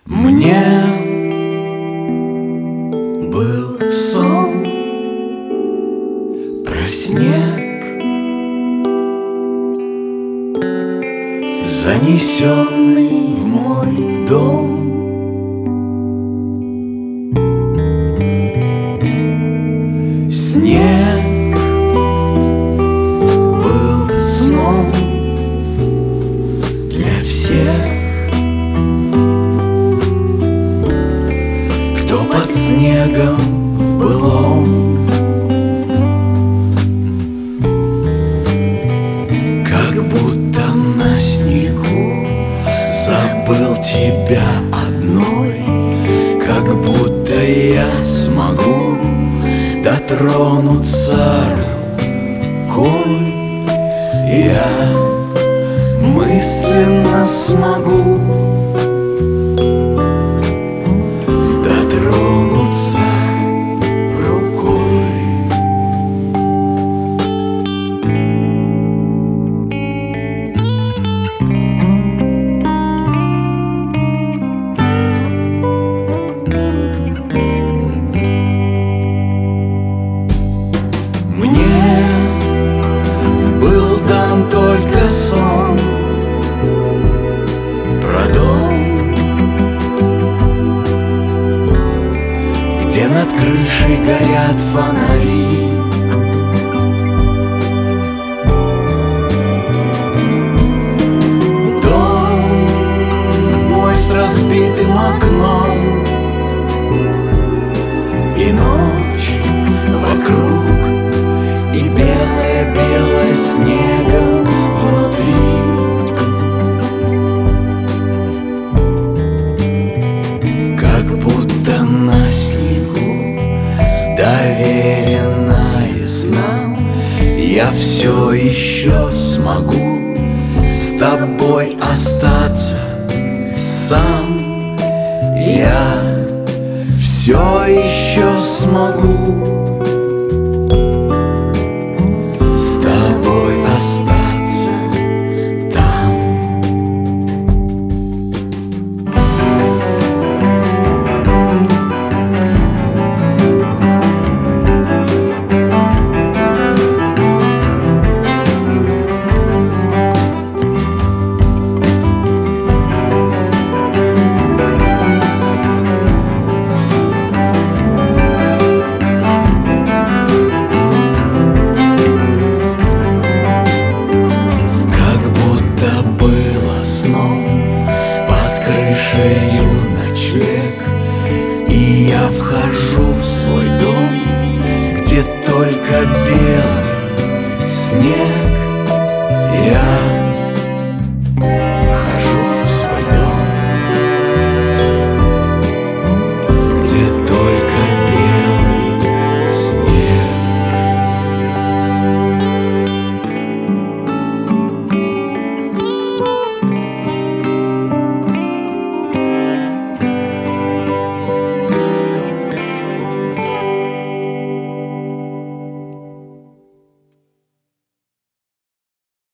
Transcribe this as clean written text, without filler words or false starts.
Мне был сон про снег, занесенный в мой дом. Снег был сном для всех, кто под снегом в былом. Как будто на снегу забыл тебя одной, как будто я смогу дотронуться рукой. Я мысленно смогу дотронуться рукой. Мне был дан только сон про дом, где над крышей горят фонари. Дом мой с разбитым окном, и ночь вокруг, и белое-белое снегом внутри. Как будто на снегу, доверенная снам, я все еще смогу с тобой остаться сам. Я все еще смогу с тобой остаться там. Под крышею ночлег, и я вхожу в свой дом, где только белый снег.